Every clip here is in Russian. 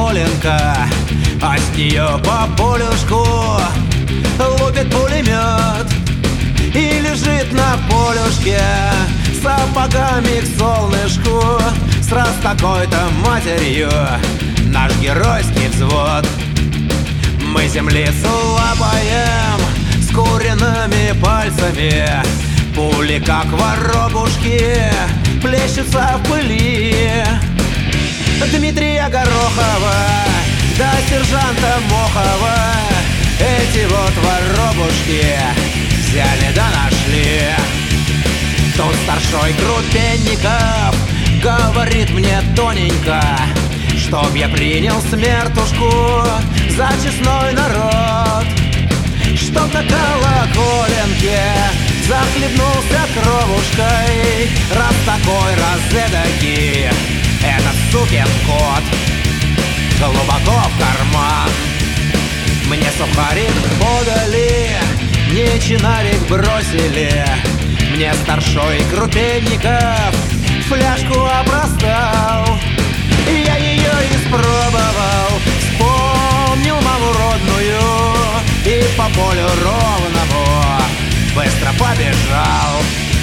колоколенка, а с нее по полюшку лупит пулемет. И лежит на полюшке сапогами к солнышку сраз такой-то матерью наш геройский взвод. Мы землицу лапаем скуренными пальцами, пули, как воробушки, плещутся в пыли. Дмитрия Горохова да сержанта Мохова эти вот воробушки взяли да нашли. Тут старшой Крупенников говорит мне тоненько, чтоб я принял смертушку за честной народ, чтоб на колоколенке захлебнулся кровушкой, раз такой, раз эдакий этот сукин кот. Глубоко в карман мне сухарик подали, мне чинарик бросили, мне старшой Крупенников фляжку опростал. Я ее испробовал, вспомнил маму родную и по полю ровному быстро побежал.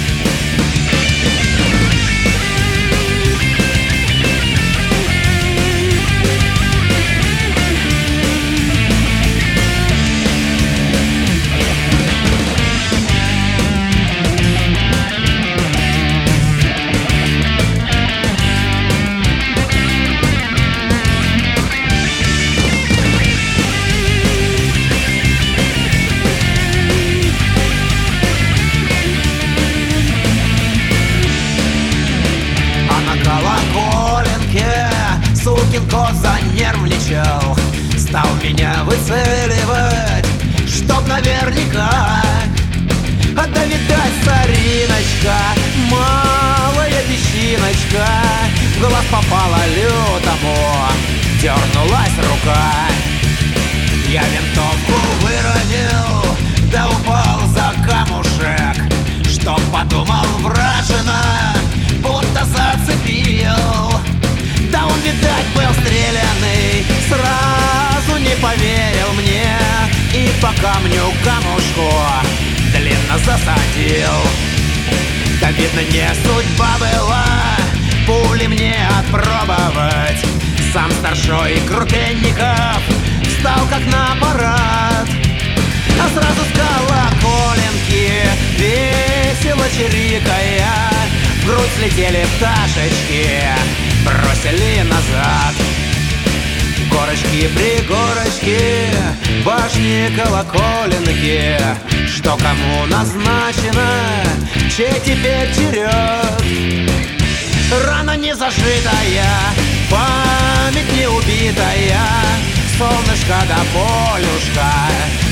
Сукин кот занервничал, стал меня выцеливать, чтоб наверняка. Да видать, цариночка, малая песчиночка, в глаз попала лютому, дернулась рука. Я винтовку выронил, да упал за камушек, чтоб подумал вражина, будто зацепил. Да он, видать, был стрелянный, сразу не поверил мне и по камню камушку длинно засадил. Да, видно, не судьба была пули мне отпробовать. Сам старшой Крупенников встал как на парад, а сразу с колоколенки, весело чирикая, в грудь слетели пташечки, бросили назад. Горочки-пригорочки, башни колоколенки, что кому назначено, чей теперь черед. Рана не зашитая, память не убитая, солнышко да полюшка